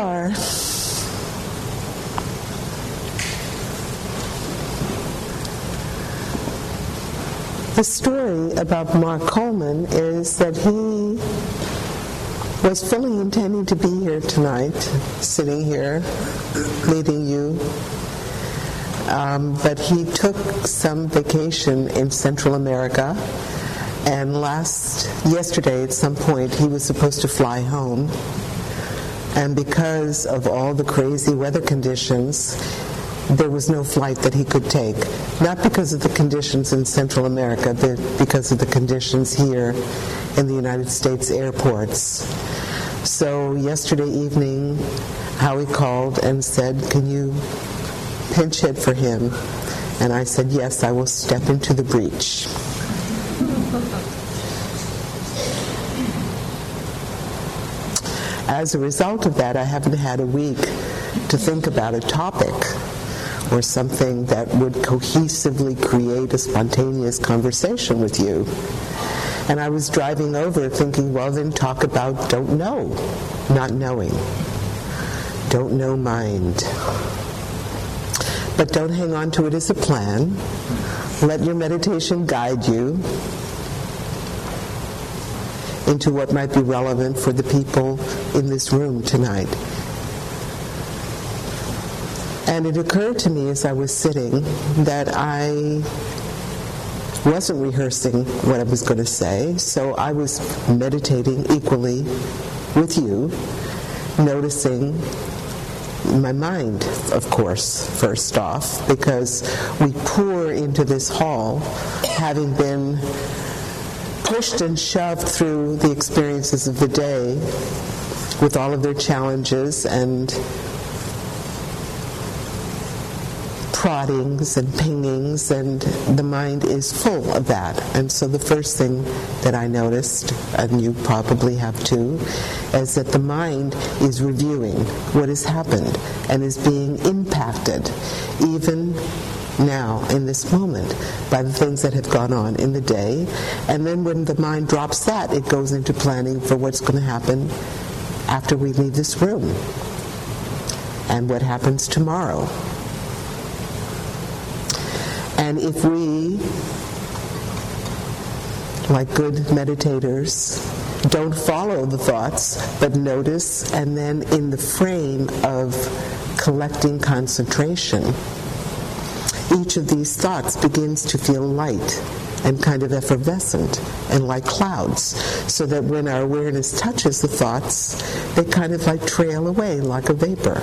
are. The story about Mark Coleman is that he was fully intending to be here tonight, sitting here, leading you. But he took some vacation in Central America, and yesterday at some point he was supposed to fly home. And because of all the crazy weather conditions, there was no flight that he could take. Not because of the conditions in Central America, but because of the conditions here in the United States airports. So yesterday evening, Howie called and said, "Can you pinch hit for him?" And I said, "Yes, I will step into the breach." As a result of that, I haven't had a week to think about a topic or something that would cohesively create a spontaneous conversation with you. And I was driving over thinking, well, then talk about don't know, not knowing. Don't know mind. But don't hang on to it as a plan. Let your meditation guide you into what might be relevant for the people in this room tonight. And it occurred to me as I was sitting that I wasn't rehearsing what I was going to say, so I was meditating equally with you, noticing my mind, of course, first off, because we pour into this hall, having been pushed and shoved through the experiences of the day with all of their challenges and proddings and pingings, and the mind is full of that. And so the first thing that I noticed, and you probably have too, is that the mind is reviewing what has happened and is being impacted even now in this moment by the things that have gone on in the day. And then when the mind drops that, it goes into planning for what's going to happen after we leave this room and what happens tomorrow. And if we, like good meditators, don't follow the thoughts, but notice, and then in the frame of collecting concentration, each of these thoughts begins to feel light and kind of effervescent and like clouds, so that when our awareness touches the thoughts, they kind of like trail away like a vapor.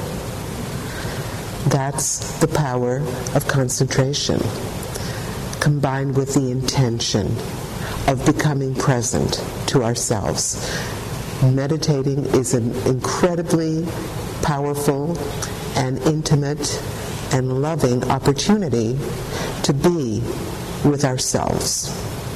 That's the power of concentration, combined with the intention of becoming present to ourselves. Meditating is an incredibly powerful and intimate and loving opportunity to be with ourselves.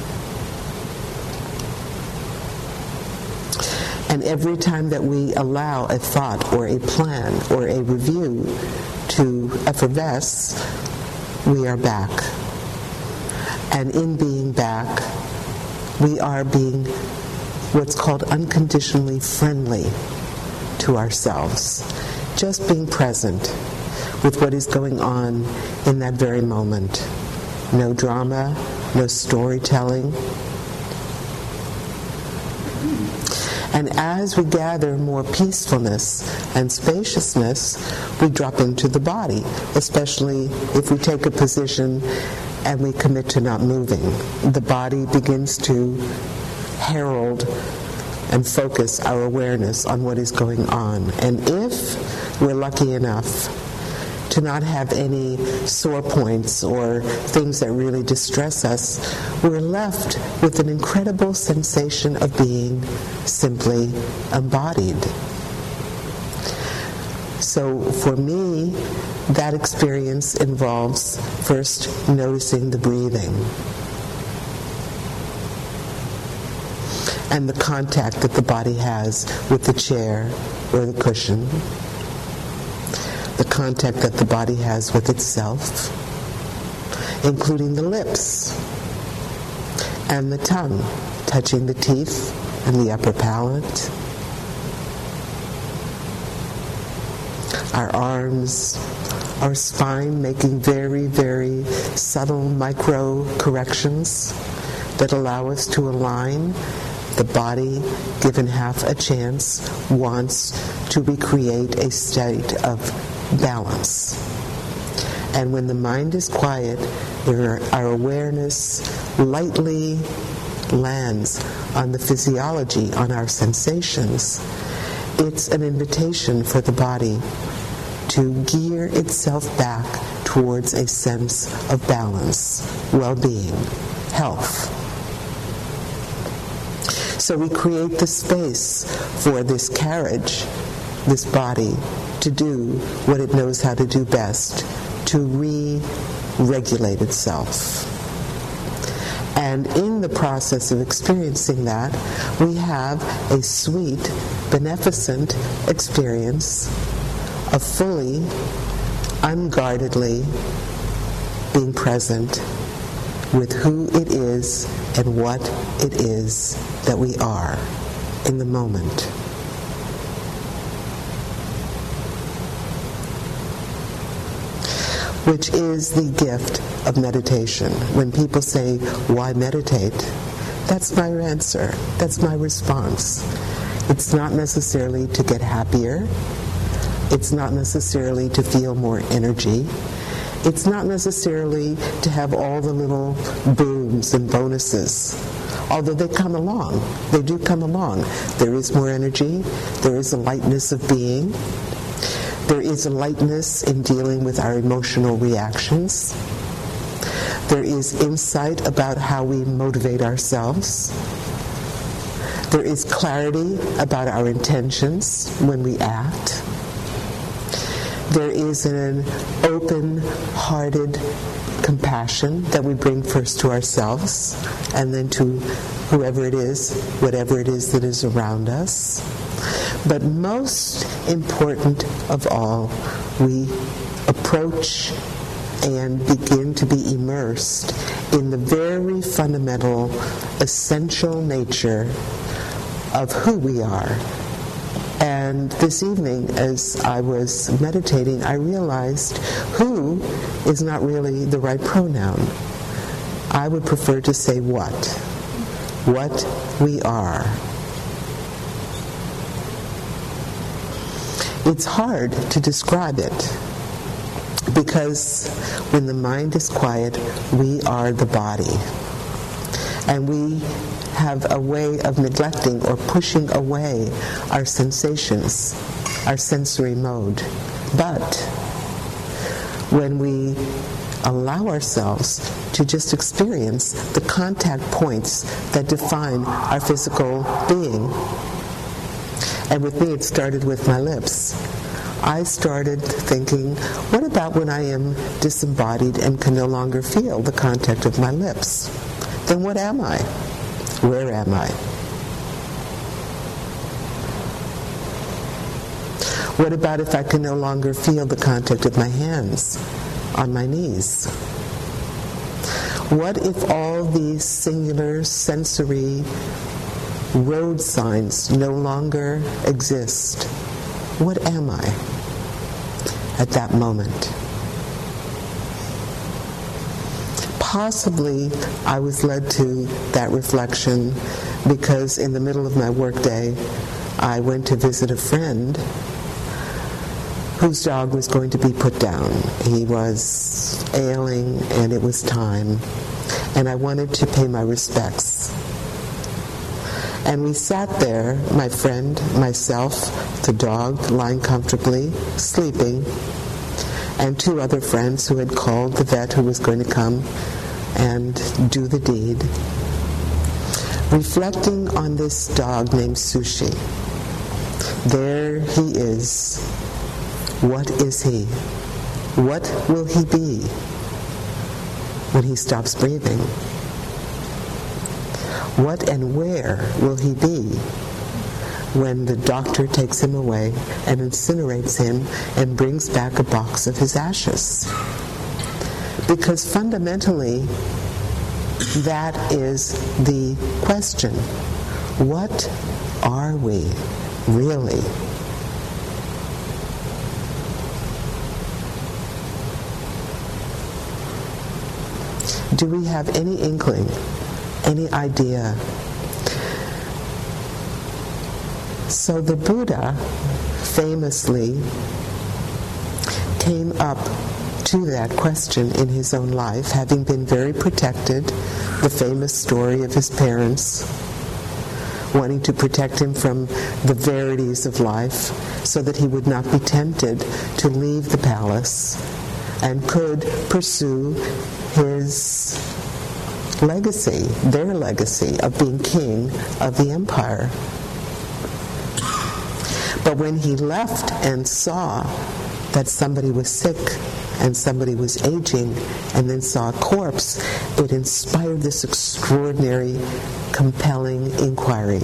And every time that we allow a thought or a plan or a review to effervesce, we are back. And in being back, we are being what's called unconditionally friendly to ourselves. Just being present with what is going on in that very moment. No drama, no storytelling. And as we gather more peacefulness and spaciousness, we drop into the body, especially if we take a position and we commit to not moving. The body begins to herald and focus our awareness on what is going on. And if we're lucky enough to not have any sore points or things that really distress us, we're left with an incredible sensation of being simply embodied. So for me, that experience involves first noticing the breathing and the contact that the body has with the chair or the cushion, the contact that the body has with itself, including the lips and the tongue, touching the teeth and the upper palate. our arms, our spine, making very, very subtle micro corrections that allow us to align. The body, given half a chance, wants to recreate a state of balance. And when the mind is quiet, our awareness lightly lands on the physiology, on our sensations. It's an invitation for the body to gear itself back towards a sense of balance, well-being, health. So we create the space for this carriage, this body, to do what it knows how to do best, to re-regulate itself. And in the process of experiencing that, we have a sweet, beneficent experience of fully, unguardedly being present with who it is and what it is that we are in the moment. Which is the gift of meditation. When people say, why meditate? That's my answer. That's my response. It's not necessarily to get happier. It's not necessarily to feel more energy. It's not necessarily to have all the little booms and bonuses. Although they come along. They do come along. There is more energy. There is a lightness of being. There is a lightness in dealing with our emotional reactions. There is insight about how we motivate ourselves. There is clarity about our intentions when we act. There is an open-hearted compassion that we bring first to ourselves and then to whoever it is, whatever it is that is around us. But most important of all, we approach and begin to be immersed in the very fundamental, essential nature of who we are. And this evening, as I was meditating, I realized who is not really the right pronoun. I would prefer to say what we are. It's hard to describe it because when the mind is quiet, we are the body. And we have a way of neglecting or pushing away our sensations, our sensory mode. But when we allow ourselves to just experience the contact points that define our physical being, and with me it started with my lips. I started thinking, what about when I am disembodied and can no longer feel the contact of my lips? Then what am I? Where am I? What about if I can no longer feel the contact of my hands on my knees? What if all these singular sensory road signs no longer exist? What am I at that moment? Possibly I was led to that reflection because in the middle of my workday I went to visit a friend whose dog was going to be put down. He was ailing and it was time, and I wanted to pay my respects. And we sat there, my friend, myself, the dog lying comfortably, sleeping, and two other friends who had called the vet who was going to come and do the deed, reflecting on this dog named Sushi. There he is. What is he? What will he be when he stops breathing? What and where will he be when the doctor takes him away and incinerates him and brings back a box of his ashes? Because fundamentally, that is the question. What are we really? Do we have any inkling, any idea? So the Buddha famously came up to that question in his own life, having been very protected, the famous story of his parents wanting to protect him from the verities of life so that he would not be tempted to leave the palace and could pursue his legacy, their legacy of being king of the empire. But when he left and saw that somebody was sick and somebody was aging, and then saw a corpse, it inspired this extraordinary, compelling inquiry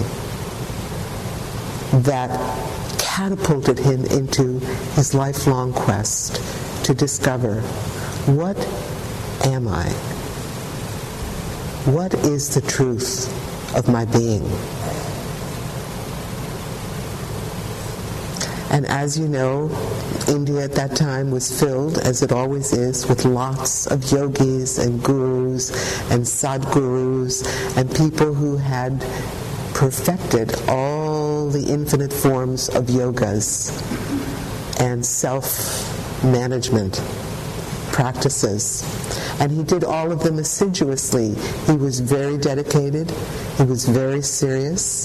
that catapulted him into his lifelong quest to discover, what am I? What is the truth of my being? And as you know, India at that time was filled, as it always is, with lots of yogis and gurus and sadgurus and people who had perfected all the infinite forms of yogas and self-management practices. And he did all of them assiduously. He was very dedicated. He was very serious.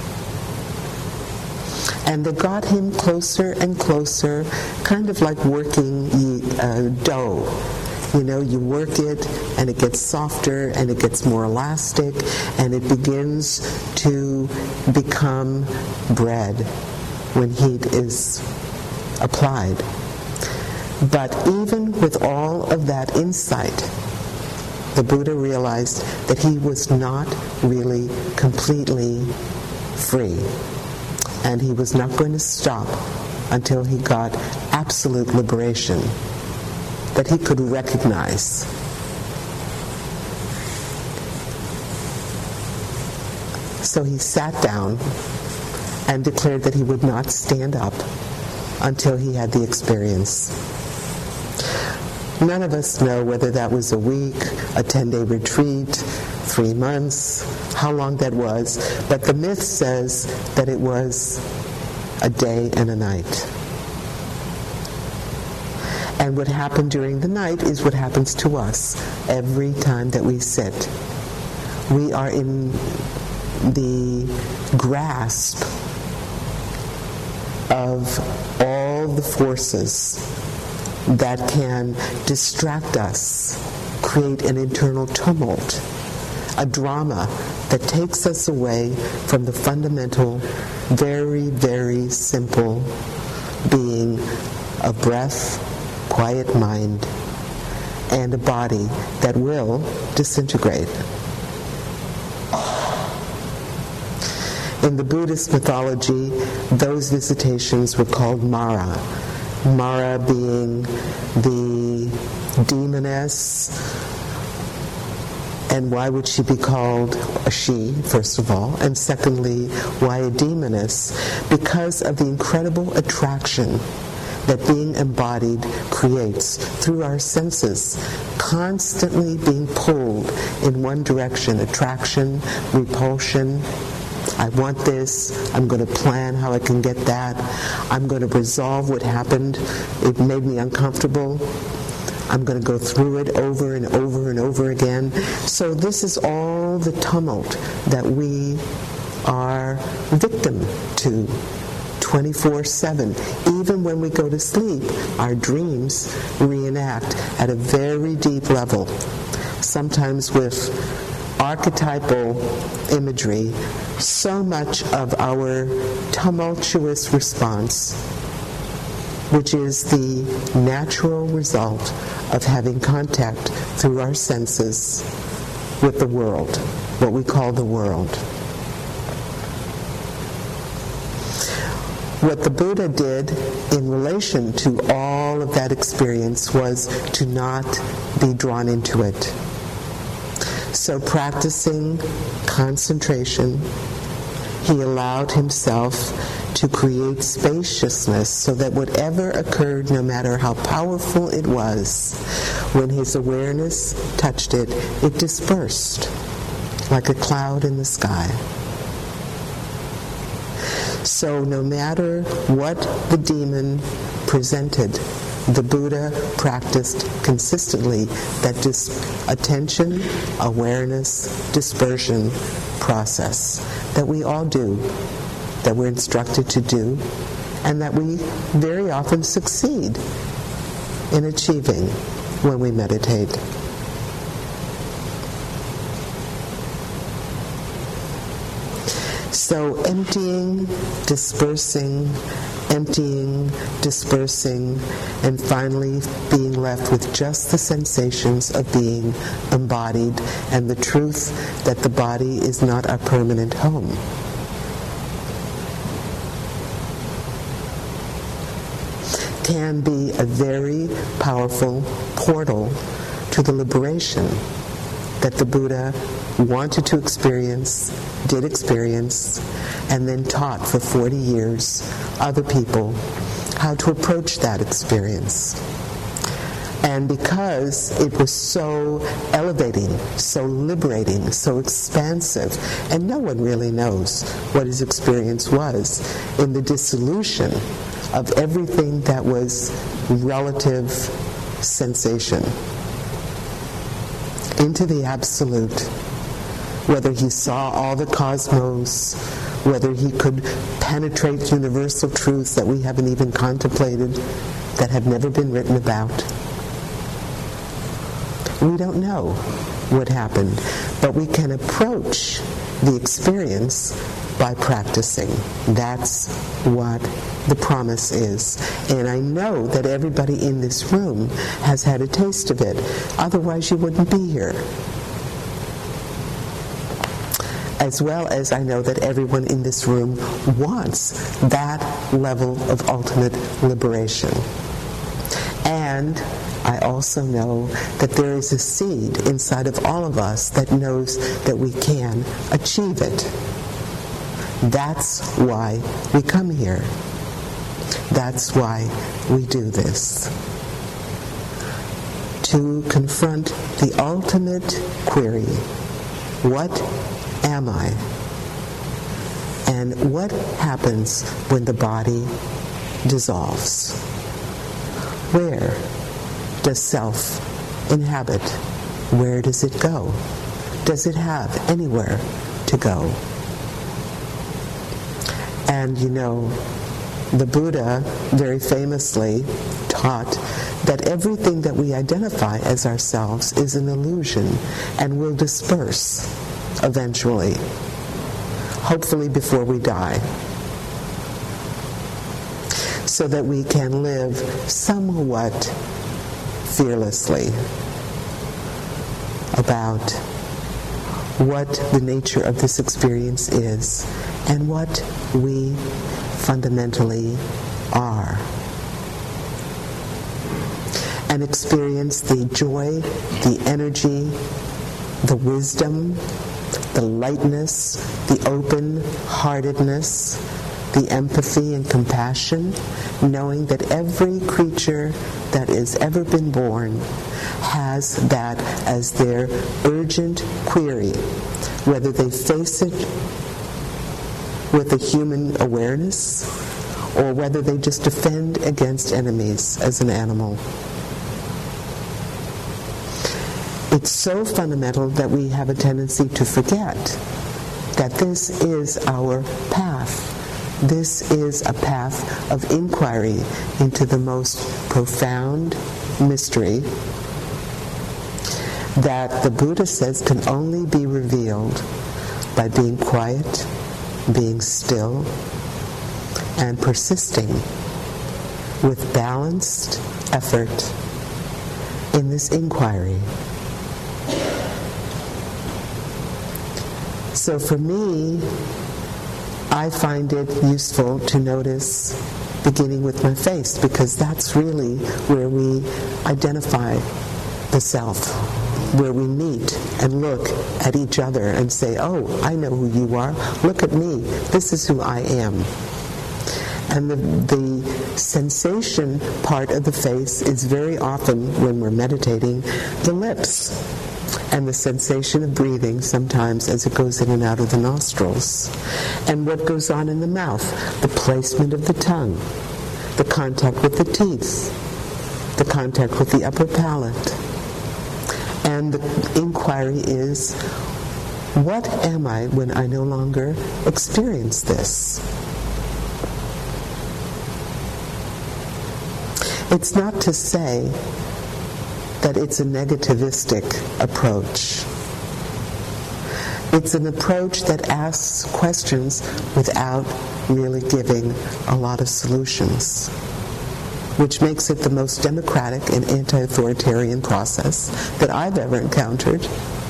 And they got him closer and closer, kind of like working dough. You know, you work it, and it gets softer, and it gets more elastic, and it begins to become bread when heat is applied. But even with all of that insight, the Buddha realized that he was not really completely free. And he was not going to stop until he got absolute liberation that he could recognize. So he sat down and declared that he would not stand up until he had the experience. None of us know whether that was a week, a 10-day retreat, 3 months, how long that was, but the myth says that it was a day and a night. And what happened during the night is what happens to us every time that we sit. We are in the grasp of all the forces that can distract us, create an internal tumult, a drama that takes us away from the fundamental, very, very simple being of breath, quiet mind, and a body that will disintegrate. In the Buddhist mythology, those visitations were called Mara. Mara being the demoness. And why would she be called a she, first of all? And secondly, why a demoness? Because of the incredible attraction that being embodied creates through our senses, constantly being pulled in one direction, attraction, repulsion. I want this, I'm going to plan how I can get that, I'm going to resolve what happened, it made me uncomfortable, I'm going to go through it over and over and over again. So this is all the tumult that we are victim to 24/7. Even when we go to sleep, our dreams reenact at a very deep level, sometimes with archetypal imagery, so much of our tumultuous response, which is the natural result of having contact through our senses with the world, what we call the world. What the Buddha did in relation to all of that experience was to not be drawn into it. So practicing concentration, He allowed himself to create spaciousness so that whatever occurred, no matter how powerful it was, when his awareness touched it, it dispersed like a cloud in the sky. So no matter what the demon presented, the Buddha practiced consistently that attention, awareness, dispersion process that we all do, that we're instructed to do, and that we very often succeed in achieving when we meditate. So emptying, dispersing, and finally being left with just the sensations of being embodied and the truth that the body is not our permanent home. Can be a very powerful portal to the liberation that the Buddha wanted to experience, did experience, and then taught for 40 years other people how to approach that experience. And because it was so elevating, so liberating, so expansive, and no one really knows what his experience was in the dissolution of everything that was relative sensation into the absolute, whether he saw all the cosmos, whether he could penetrate universal truths that we haven't even contemplated, that have never been written about. We don't know what happened, but we can approach the experience by practicing. That's what the promise is. And I know that everybody in this room has had a taste of it. Otherwise, you wouldn't be here. As well as I know that everyone in this room wants that level of ultimate liberation. And I also know that there is a seed inside of all of us that knows that we can achieve it. That's why we come here. That's why we do this. To confront the ultimate query, what am I? And what happens when the body dissolves? Where does self inhabit? Where does it go? Does it have anywhere to go? And you know, the Buddha very famously taught that everything that we identify as ourselves is an illusion and will disperse eventually, hopefully before we die, so that we can live somewhat fearlessly about what the nature of this experience is and what we fundamentally are, and experience the joy, the energy, the wisdom, the lightness, the open-heartedness, the empathy and compassion, knowing that every creature that has ever been born has that as their urgent query, whether they face it with a human awareness or whether they just defend against enemies as an animal. It's so fundamental that we have a tendency to forget that this is our path. This is a path of inquiry into the most profound mystery that the Buddha says can only be revealed by being quiet, being still, and persisting with balanced effort in this inquiry. So for me, I find it useful to notice beginning with my face, because that's really where we identify the self. where we meet and look at each other and say, oh, I know who you are. Look at me. This is who I am. And the sensation part of the face is very often, when we're meditating, the lips. And the sensation of breathing sometimes as it goes in and out of the nostrils. And what goes on in the mouth, the placement of the tongue, the contact with the teeth, the contact with the upper palate. And the inquiry is, what am I when I no longer experience this? It's not to say that it's a negativistic approach. It's an approach that asks questions without really giving a lot of solutions, which makes it the most democratic and anti-authoritarian process that I've ever encountered.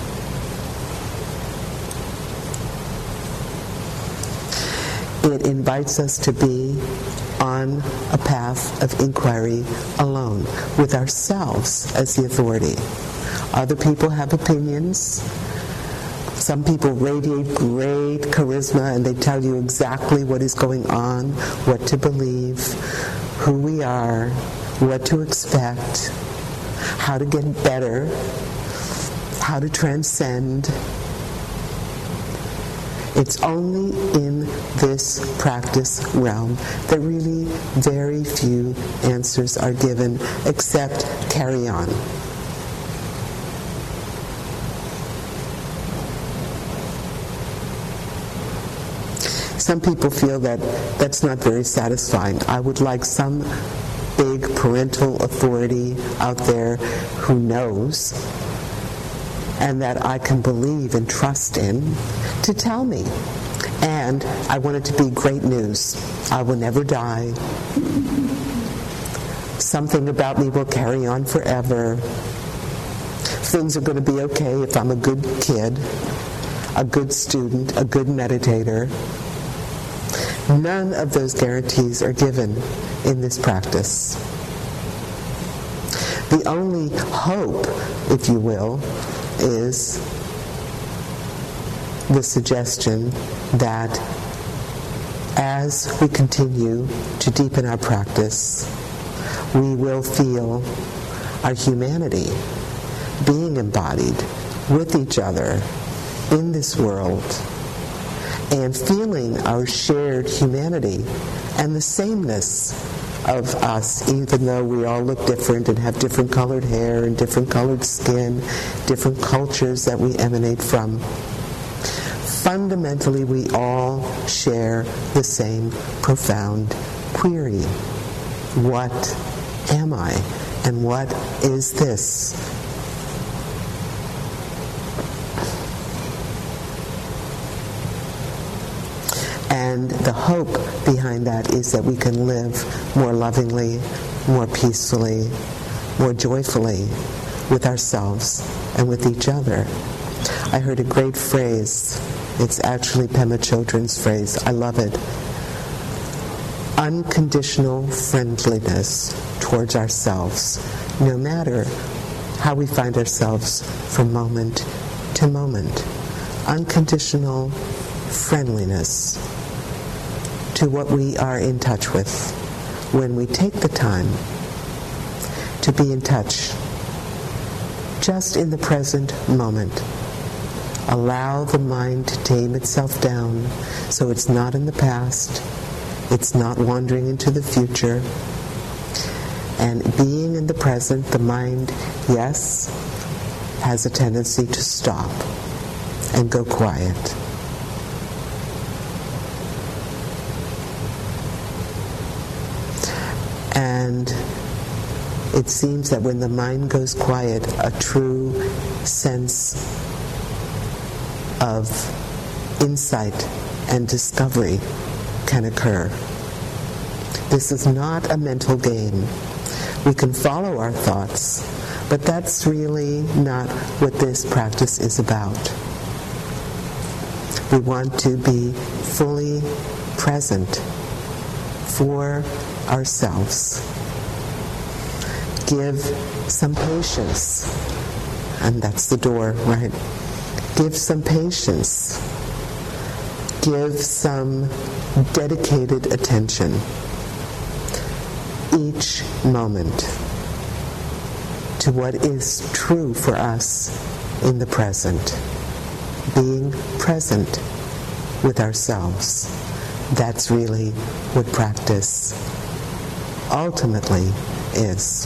It invites us to be on a path of inquiry alone, with ourselves as the authority. Other people have opinions. Some people radiate great charisma and they tell you exactly what is going on, what to believe, who we are, what to expect, how to get better, how to transcend. It's only in this practice realm that really very few answers are given, except carry on. Some people feel that that's not very satisfying. I would like some big parental authority out there who knows and that I can believe and trust in to tell me. And I want it to be great news. I will never die. Something about me will carry on forever. Things are going to be okay if I'm a good kid, a good student, a good meditator. None of those guarantees are given in this practice. The only hope, if you will, is the suggestion that as we continue to deepen our practice, we will feel our humanity being embodied with each other in this world, and feeling our shared humanity and the sameness of us, even though we all look different and have different colored hair and different colored skin, different cultures that we emanate from. Fundamentally, we all share the same profound query. What am I? And what is this? And the hope behind that is that we can live more lovingly, more peacefully, more joyfully with ourselves and with each other. I heard a great phrase. It's actually Pema Chodron's phrase. I love it. Unconditional friendliness towards ourselves, no matter how we find ourselves from moment to moment. Unconditional friendliness to what we are in touch with when we take the time to be in touch just in the present moment. Allow the mind to tame itself down so it's not in the past, it's not wandering into the future. And being in the present, the mind, yes, has a tendency to stop and go quiet. And it seems that when the mind goes quiet, a true sense of insight and discovery can occur. This is not a mental game. We can follow our thoughts, but that's really not what this practice is about. We want to be fully present for ourselves. Give some patience and that's the door, right? Give some patience. Give some dedicated attention. Each moment to what is true for us in the present. Being present with ourselves. That's really what practice ultimately is.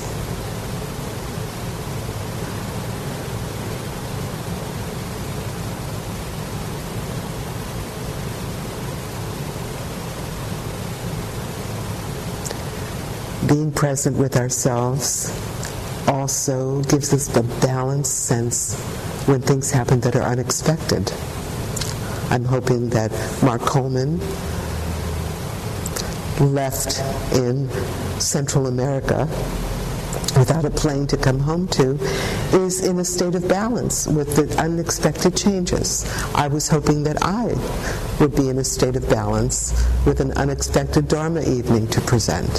Being present with ourselves also gives us the balanced sense when things happen that are unexpected. I'm hoping that Mark Coleman left in Central America without a plane to come home to is in a state of balance with the unexpected changes. I was hoping that I would be in a state of balance with an unexpected Dharma evening to present.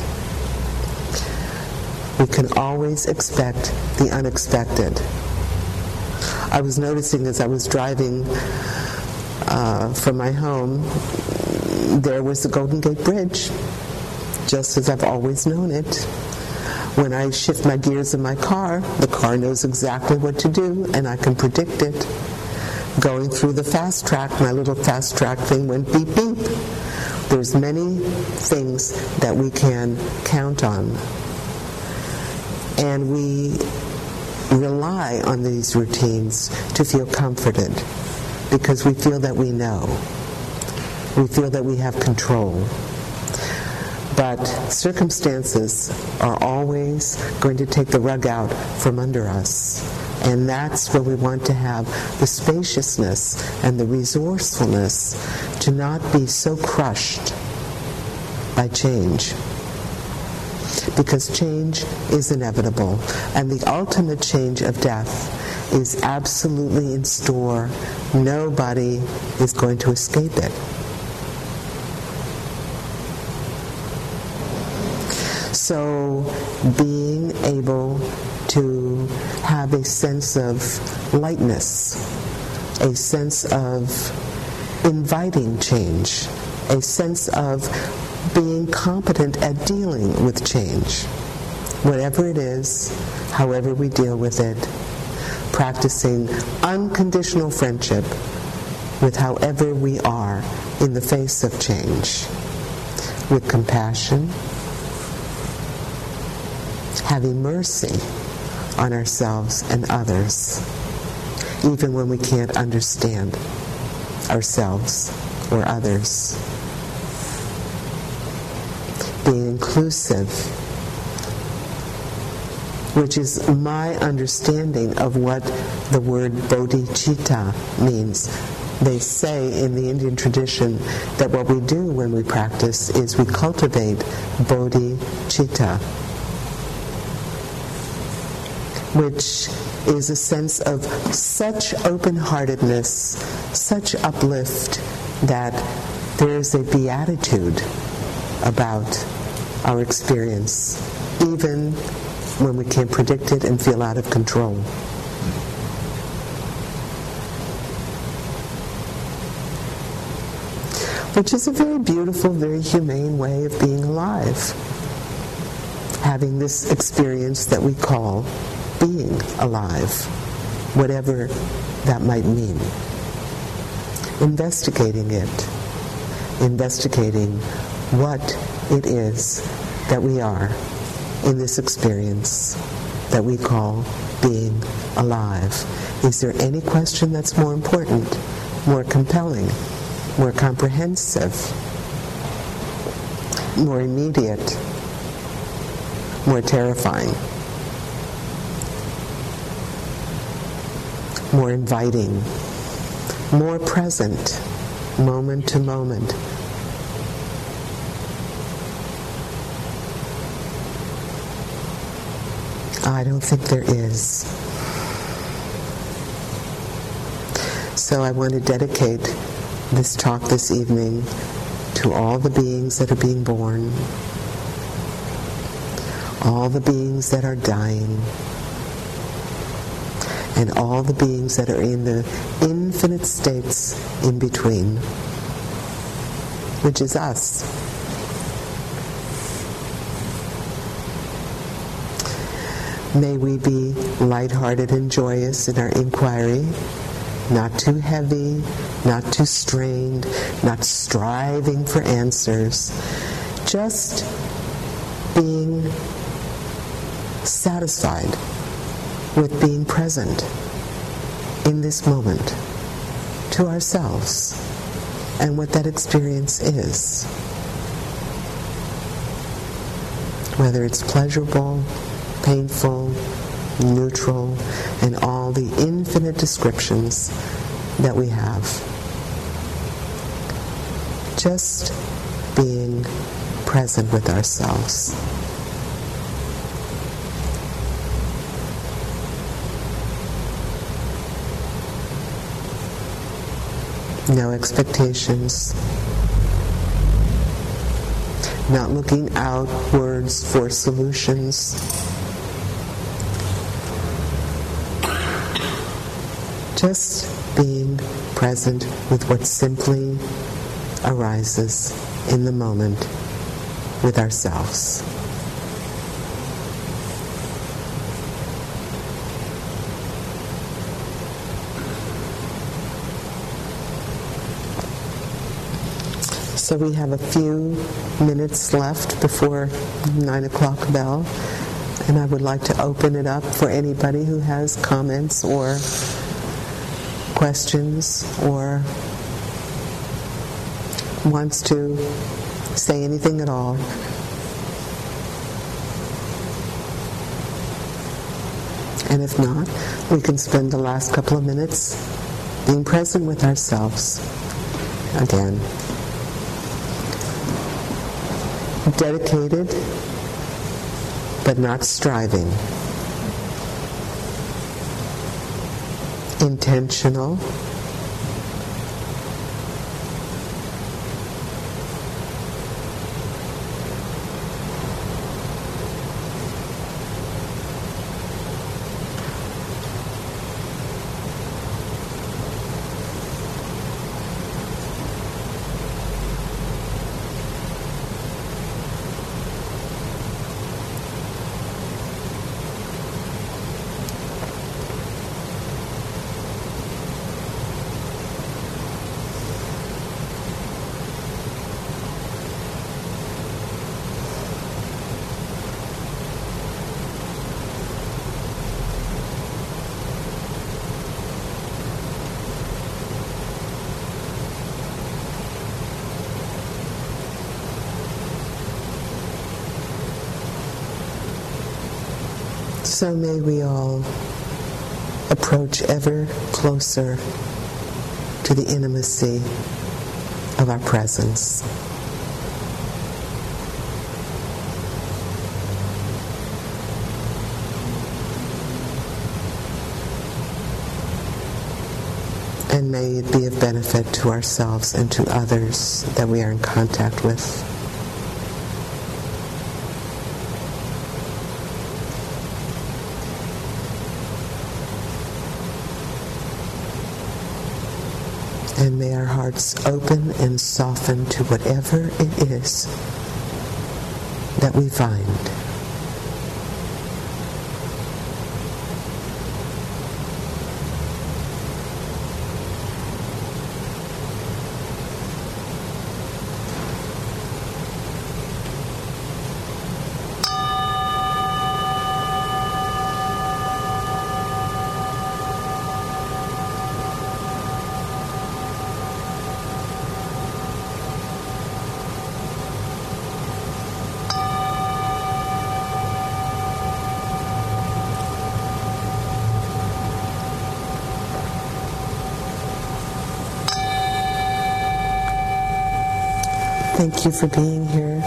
We can always expect the unexpected. I was noticing as I was driving from my home, there was the Golden Gate Bridge, just as I've always known it. When I shift my gears in my car, the car knows exactly what to do, and I can predict it. Going through the fast track, my little fast track thing went beep beep. There's many things that we can count on. And we rely on these routines to feel comforted because we feel that we know. We feel that we have control. But circumstances are always going to take the rug out from under us. And that's where we want to have the spaciousness and the resourcefulness to not be so crushed by change. Because change is inevitable, and the ultimate change of death is absolutely in store. Nobody is going to escape it. So being able to have a sense of lightness, a sense of inviting change, a sense of being competent at dealing with change. Whatever it is, however we deal with it, practicing unconditional friendship with however we are in the face of change, with compassion, having mercy on ourselves and others, even when we can't understand ourselves or others. Being inclusive, which is my understanding of what the word bodhicitta means. They say in the Indian tradition that what we do when we practice is we cultivate bodhicitta, which is a sense of such open-heartedness, such uplift, that there's a beatitude about our experience, even when we can't predict it and feel out of control. Which is a very beautiful, very humane way of being alive. Having this experience that we call being alive, whatever that might mean. Investigating it. Investigating what it is that we are in this experience that we call being alive. Is there any question that's more important, more compelling, more comprehensive, more immediate, more terrifying, more inviting, more present, moment to moment? I don't think there is. So I want to dedicate this talk this evening to all the beings that are being born, all the beings that are dying, and all the beings that are in the infinite states in between, which is us. May we be lighthearted and joyous in our inquiry, not too heavy, not too strained, not striving for answers, just being satisfied with being present in this moment to ourselves and what that experience is. Whether it's pleasurable, painful, neutral, and all the infinite descriptions that we have. Just being present with ourselves. No expectations. Not looking outwards for solutions. Just being present with what simply arises in the moment with ourselves. So we have a few minutes left before 9 o'clock bell, and I would like to open it up for anybody who has comments or questions or wants to say anything at all. And if not, we can spend the last couple of minutes being present with ourselves again. Dedicated, but not striving. Intentional, so may we all approach ever closer to the intimacy of our presence. And may it be of benefit to ourselves and to others that we are in contact with. And may our hearts open and soften to whatever it is that we find. Thank you for being here.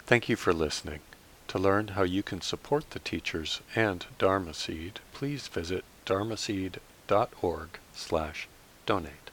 Thank you for listening. To learn how you can support the teachers and Dharma Seed, please visit dharmaseed.org/donate.